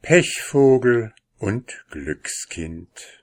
Pechvogel und Glückskind.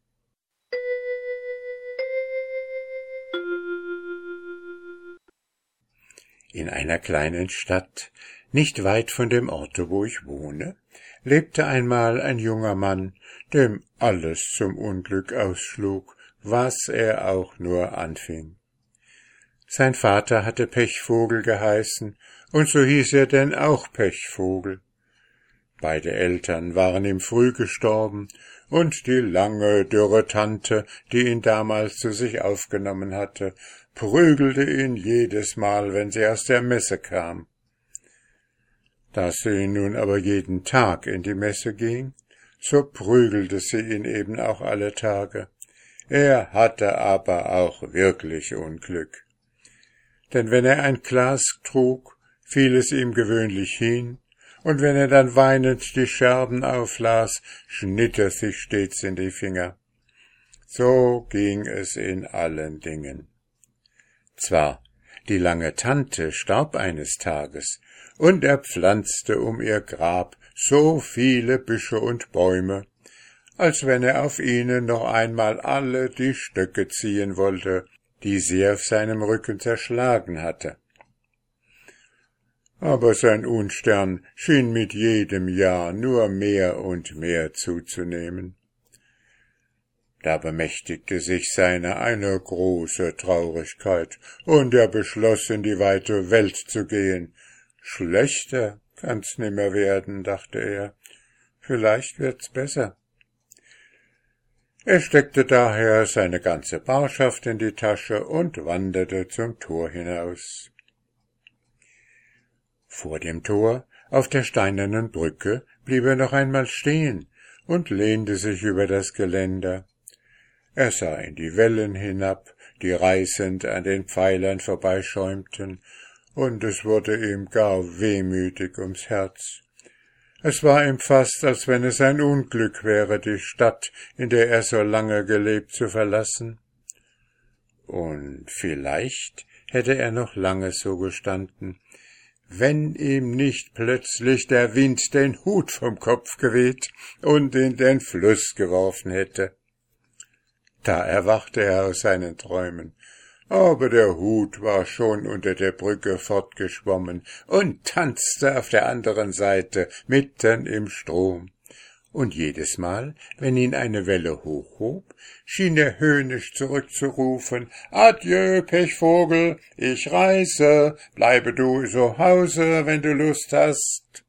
In einer kleinen Stadt, nicht weit von dem Orte, wo ich wohne, lebte einmal ein junger Mann, dem alles zum Unglück ausschlug, was er auch nur anfing. Sein Vater hatte Pechvogel geheißen, und so hieß er denn auch Pechvogel. Beide Eltern waren ihm früh gestorben, und die lange, dürre Tante, die ihn damals zu sich aufgenommen hatte, prügelte ihn jedes Mal, wenn sie aus der Messe kam. Da sie nun aber jeden Tag in die Messe ging, so prügelte sie ihn eben auch alle Tage. Er hatte aber auch wirklich Unglück. Denn wenn er ein Glas trug, fiel es ihm gewöhnlich hin, und wenn er dann weinend die Scherben auflas, schnitt er sich stets in die Finger. So ging es in allen Dingen. Zwar, die lange Tante starb eines Tages, und er pflanzte um ihr Grab so viele Büsche und Bäume, als wenn er auf ihnen noch einmal alle die Stöcke ziehen wollte, die sie auf seinem Rücken zerschlagen hatte. Aber sein Unstern schien mit jedem Jahr nur mehr und mehr zuzunehmen. Da bemächtigte sich seiner eine große Traurigkeit, und er beschloss, in die weite Welt zu gehen. Schlechter kann's nimmer werden, dachte er. Vielleicht wird's besser. Er steckte daher seine ganze Barschaft in die Tasche und wanderte zum Tor hinaus. Vor dem Tor, auf der steinernen Brücke, blieb er noch einmal stehen und lehnte sich über das Geländer. Er sah in die Wellen hinab, die reißend an den Pfeilern vorbeischäumten, und es wurde ihm gar wehmütig ums Herz. Es war ihm fast, als wenn es ein Unglück wäre, die Stadt, in der er so lange gelebt, zu verlassen. Und vielleicht hätte er noch lange so gestanden, wenn ihm nicht plötzlich der Wind den Hut vom Kopf geweht und in den Fluss geworfen hätte. Da erwachte er aus seinen Träumen, aber der Hut war schon unter der Brücke fortgeschwommen und tanzte auf der anderen Seite mitten im Strom. Und jedes Mal, wenn ihn eine Welle hochhob, schien er höhnisch zurückzurufen: »Adieu, Pechvogel, ich reise, bleibe du zu Hause, wenn du Lust hast.«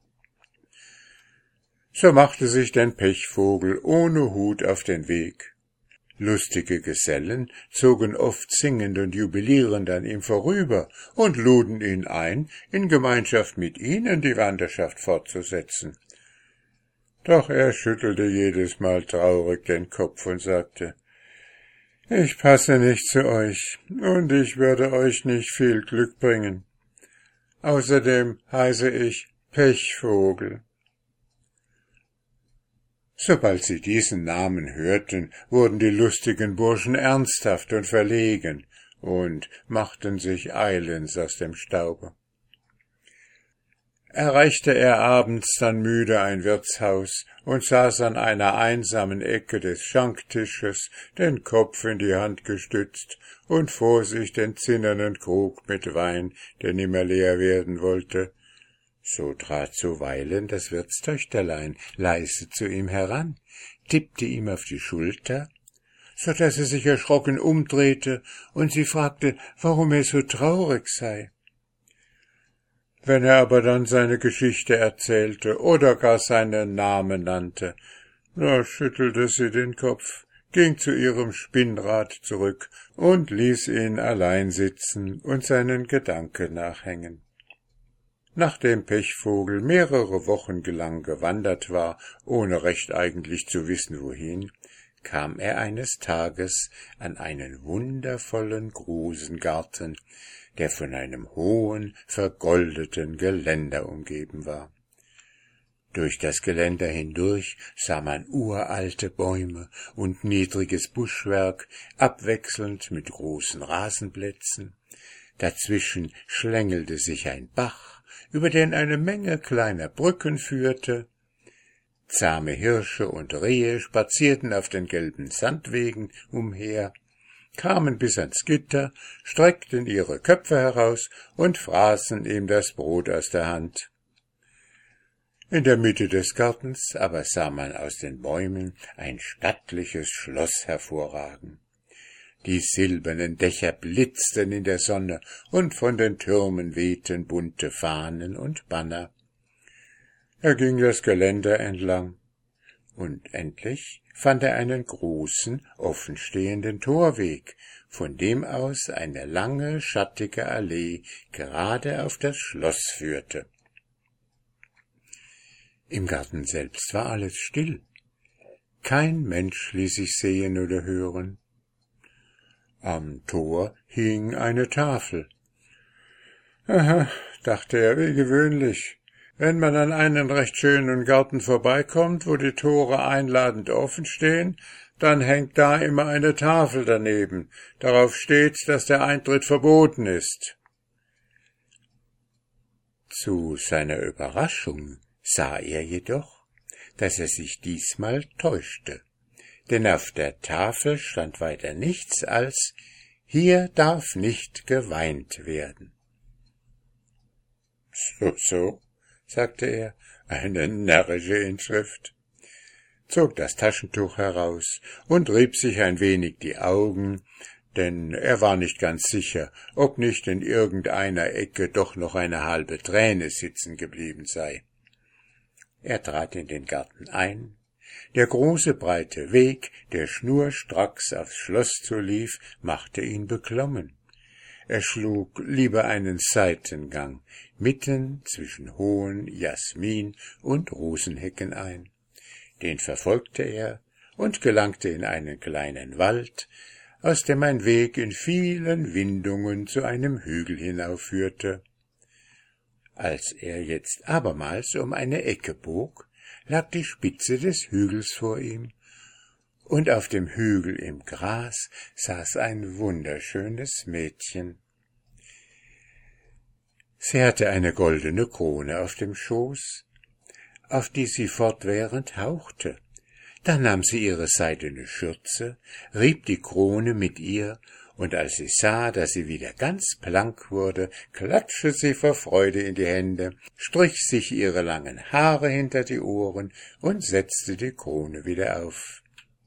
So machte sich denn Pechvogel ohne Hut auf den Weg. Lustige Gesellen zogen oft singend und jubilierend an ihm vorüber und luden ihn ein, in Gemeinschaft mit ihnen die Wanderschaft fortzusetzen. Doch er schüttelte jedes Mal traurig den Kopf und sagte: »Ich passe nicht zu euch, und ich würde euch nicht viel Glück bringen. Außerdem heiße ich Pechvogel.« Sobald sie diesen Namen hörten, wurden die lustigen Burschen ernsthaft und verlegen und machten sich eilends aus dem Staube. Erreichte er abends dann müde ein Wirtshaus und saß an einer einsamen Ecke des Schanktisches, den Kopf in die Hand gestützt und vor sich den zinnernen Krug mit Wein, der nimmer leer werden wollte. So trat zuweilen das Wirtstöchterlein leise zu ihm heran, tippte ihm auf die Schulter, so daß er sich erschrocken umdrehte und sie fragte, warum er so traurig sei. Wenn er aber dann seine Geschichte erzählte oder gar seinen Namen nannte, da schüttelte sie den Kopf, ging zu ihrem Spinnrad zurück und ließ ihn allein sitzen und seinen Gedanken nachhängen. Nachdem Pechvogel mehrere Wochen lang gewandert war, ohne recht eigentlich zu wissen wohin, kam er eines Tages an einen wundervollen Grusengarten, der von einem hohen, vergoldeten Geländer umgeben war. Durch das Geländer hindurch sah man uralte Bäume und niedriges Buschwerk, abwechselnd mit großen Rasenplätzen. Dazwischen schlängelte sich ein Bach, über den eine Menge kleiner Brücken führte. Zahme Hirsche und Rehe spazierten auf den gelben Sandwegen umher, kamen bis ans Gitter, streckten ihre Köpfe heraus und fraßen ihm das Brot aus der Hand. In der Mitte des Gartens aber sah man aus den Bäumen ein stattliches Schloss hervorragen. Die silbernen Dächer blitzten in der Sonne, und von den Türmen wehten bunte Fahnen und Banner. Er ging das Geländer entlang, und endlich fand er einen großen, offenstehenden Torweg, von dem aus eine lange, schattige Allee gerade auf das Schloss führte. Im Garten selbst war alles still. Kein Mensch ließ sich sehen oder hören. Am Tor hing eine Tafel. »Aha«, dachte er, »wie gewöhnlich. Wenn man an einen recht schönen Garten vorbeikommt, wo die Tore einladend offen stehen, dann hängt da immer eine Tafel daneben. Darauf steht, dass der Eintritt verboten ist.« Zu seiner Überraschung sah er jedoch, dass er sich diesmal täuschte, denn auf der Tafel stand weiter nichts als »Hier darf nicht geweint werden«. »So«, sagte er, »eine närrische Inschrift«, zog das Taschentuch heraus und rieb sich ein wenig die Augen, denn er war nicht ganz sicher, ob nicht in irgendeiner Ecke doch noch eine halbe Träne sitzen geblieben sei. Er trat in den Garten ein. Der große, breite Weg, der schnurstracks aufs Schloss zulief, machte ihn beklommen. Er schlug lieber einen Seitengang mitten zwischen hohen Jasmin- und Rosenhecken ein. Den verfolgte er und gelangte in einen kleinen Wald, aus dem ein Weg in vielen Windungen zu einem Hügel hinaufführte. Als er jetzt abermals um eine Ecke bog, lag die Spitze des Hügels vor ihm, und auf dem Hügel im Gras saß ein wunderschönes Mädchen. Sie hatte eine goldene Krone auf dem Schoß, auf die sie fortwährend hauchte. Da nahm sie ihre seidene Schürze, rieb die Krone mit ihr, und als sie sah, dass sie wieder ganz blank wurde, klatschte sie vor Freude in die Hände, strich sich ihre langen Haare hinter die Ohren und setzte die Krone wieder auf.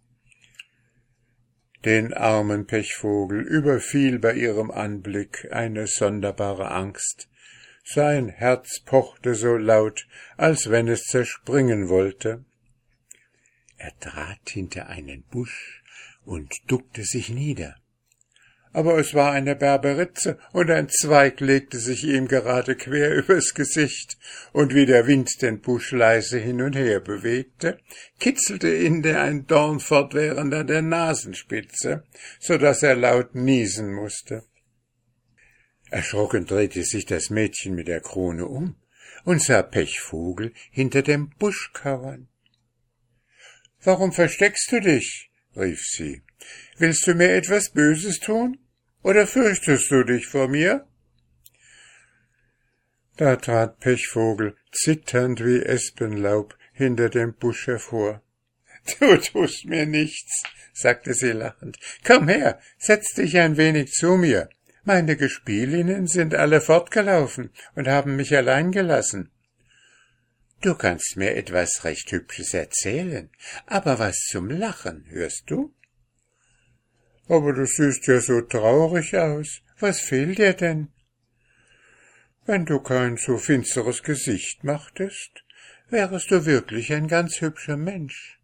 Den armen Pechvogel überfiel bei ihrem Anblick eine sonderbare Angst. Sein Herz pochte so laut, als wenn es zerspringen wollte. Er trat hinter einen Busch und duckte sich nieder. Aber es war eine Berberitze, und ein Zweig legte sich ihm gerade quer übers Gesicht, und wie der Wind den Busch leise hin und her bewegte, kitzelte ihn ein Dorn fortwährend an der Nasenspitze, so daß er laut niesen musste. Erschrocken drehte sich das Mädchen mit der Krone um und sah Pechvogel hinter dem Busch kauern. »Warum versteckst du dich?« rief sie. »Willst du mir etwas Böses tun? Oder fürchtest du dich vor mir?« Da trat Pechvogel, zitternd wie Espenlaub, hinter dem Busch hervor. »Du tust mir nichts«, sagte sie lachend. »Komm her, setz dich ein wenig zu mir. Meine Gespielinnen sind alle fortgelaufen und haben mich allein gelassen. Du kannst mir etwas recht Hübsches erzählen, aber was zum Lachen, hörst du?« »Aber du siehst ja so traurig aus. Was fehlt dir denn?« »Wenn du kein so finsteres Gesicht machtest, wärest du wirklich ein ganz hübscher Mensch.«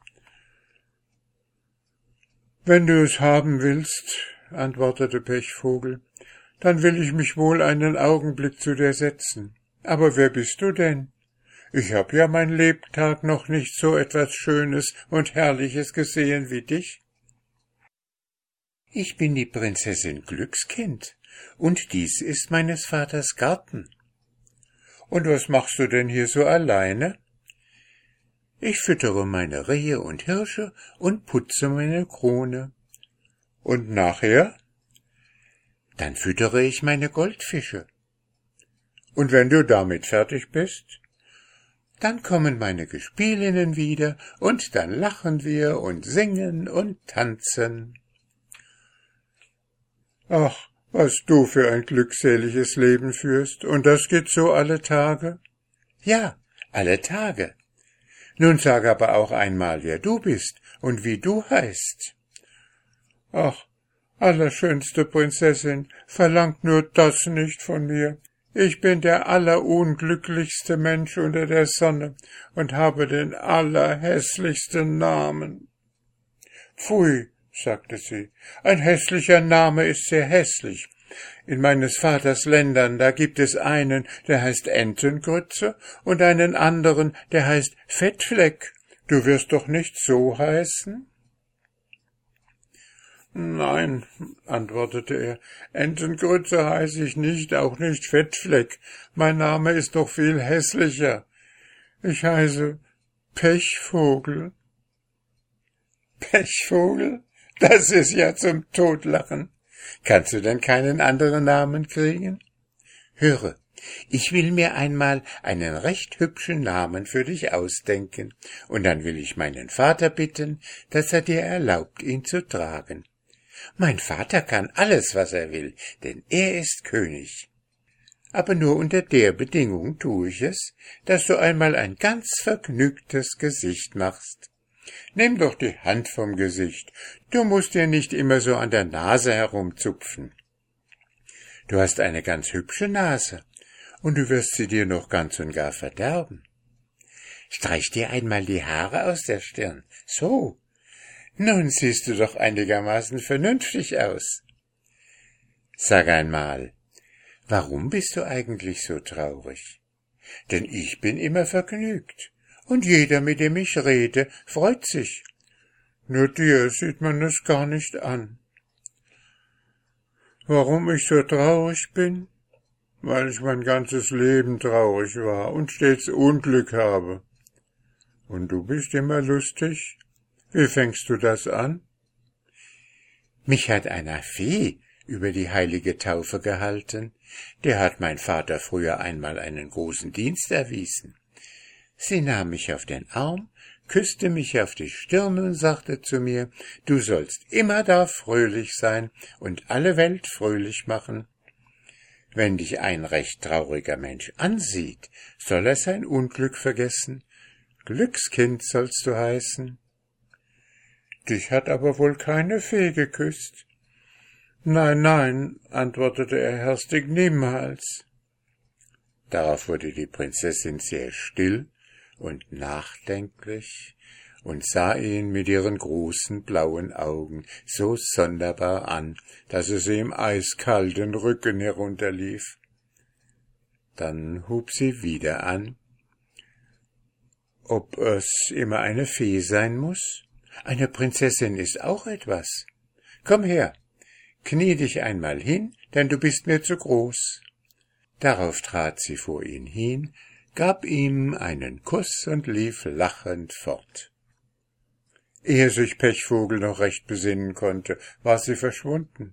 »Wenn du es haben willst«, antwortete Pechvogel, »dann will ich mich wohl einen Augenblick zu dir setzen. Aber wer bist du denn? Ich hab ja mein Lebtag noch nicht so etwas Schönes und Herrliches gesehen wie dich.« »Ich bin die Prinzessin Glückskind, und dies ist meines Vaters Garten.« »Und was machst du denn hier so alleine?« »Ich füttere meine Rehe und Hirsche und putze meine Krone.« »Und nachher?« »Dann füttere ich meine Goldfische.« »Und wenn du damit fertig bist?« dann kommen meine Gespielinnen wieder, und dann lachen wir und singen und tanzen. Ach, was du für ein glückseliges Leben führst, und das geht so alle Tage? Ja, alle Tage. Nun sag aber auch einmal, wer du bist und wie du heißt. Ach, allerschönste Prinzessin, verlangt nur das nicht von mir. Ich bin der allerunglücklichste Mensch unter der Sonne und habe den allerhässlichsten Namen. Pfui, sagte sie, ein hässlicher Name ist sehr hässlich. In meines Vaters Ländern, da gibt es einen, der heißt Entengrütze, und einen anderen, der heißt Fettfleck. Du wirst doch nicht so heißen? Nein, antwortete er, Entengrütze heiße ich nicht, auch nicht Fettfleck. Mein Name ist doch viel hässlicher. Ich heiße Pechvogel. Pechvogel? Das ist ja zum Totlachen. Kannst du denn keinen anderen Namen kriegen? Höre, ich will mir einmal einen recht hübschen Namen für dich ausdenken, und dann will ich meinen Vater bitten, dass er dir erlaubt, ihn zu tragen. Mein Vater kann alles, was er will, denn er ist König. Aber nur unter der Bedingung tue ich es, dass du einmal ein ganz vergnügtes Gesicht machst. Nimm doch die Hand vom Gesicht, du musst dir nicht immer so an der Nase herumzupfen. Du hast eine ganz hübsche Nase, und du wirst sie dir noch ganz und gar verderben. Streich dir einmal die Haare aus der Stirn, so. Nun siehst du doch einigermaßen vernünftig aus. Sag einmal, warum bist du eigentlich so traurig? Denn ich bin immer vergnügt, und jeder, mit dem ich rede, freut sich. Nur dir sieht man es gar nicht an. Warum ich so traurig bin? Weil ich mein ganzes Leben traurig war und stets Unglück habe. Und du bist immer lustig? Wie fängst du das an? Mich hat einer Fee über die heilige Taufe gehalten. Der hat mein Vater früher einmal einen großen Dienst erwiesen. Sie nahm mich auf den Arm, küsste mich auf die Stirn und sagte zu mir, du sollst immerdar fröhlich sein und alle Welt fröhlich machen. Wenn dich ein recht trauriger Mensch ansieht, soll er sein Unglück vergessen. Glückskind sollst du heißen. Dich hat aber wohl keine Fee geküsst. Nein, nein, antwortete er herstig, niemals. Darauf wurde die Prinzessin sehr still und nachdenklich und sah ihn mit ihren großen blauen Augen so sonderbar an, dass es ihm eiskalt den Rücken herunterlief. Dann hub sie wieder an. Ob es immer eine Fee sein muß? Eine Prinzessin ist auch etwas. Komm her, knie dich einmal hin, denn du bist mir zu groß. Darauf trat sie vor ihn hin, gab ihm einen Kuss und lief lachend fort. Ehe sich Pechvogel noch recht besinnen konnte, war sie verschwunden.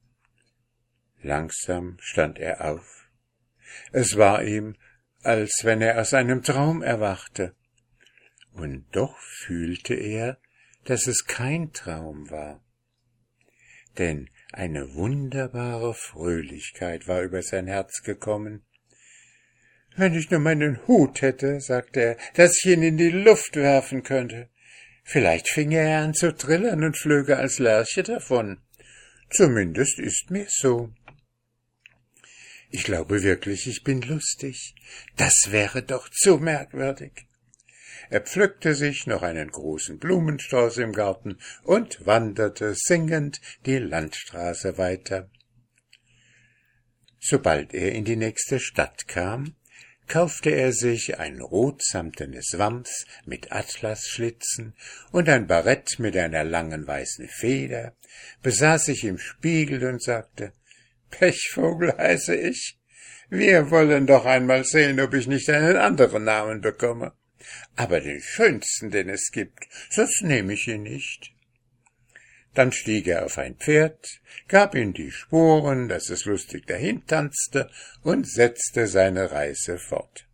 Langsam stand er auf. Es war ihm, als wenn er aus einem Traum erwachte. Und doch fühlte er, dass es kein Traum war. Denn eine wunderbare Fröhlichkeit war über sein Herz gekommen. Wenn ich nur meinen Hut hätte, sagte er, dass ich ihn in die Luft werfen könnte. Vielleicht finge er an zu trillern und flöge als Lerche davon. Zumindest ist mir so. Ich glaube wirklich, ich bin lustig. Das wäre doch zu merkwürdig. Er pflückte sich noch einen großen Blumenstrauß im Garten und wanderte singend die Landstraße weiter. Sobald er in die nächste Stadt kam, kaufte er sich ein rotsamtenes Wams mit Atlasschlitzen und ein Barett mit einer langen weißen Feder, besah sich im Spiegel und sagte, »Pechvogel heiße ich. Wir wollen doch einmal sehen, ob ich nicht einen anderen Namen bekomme. Aber den schönsten, den es gibt, sonst nehme ich ihn nicht.« Dann stieg er auf ein Pferd, gab ihm die Sporen, dass es lustig dahintanzte, und setzte seine Reise fort.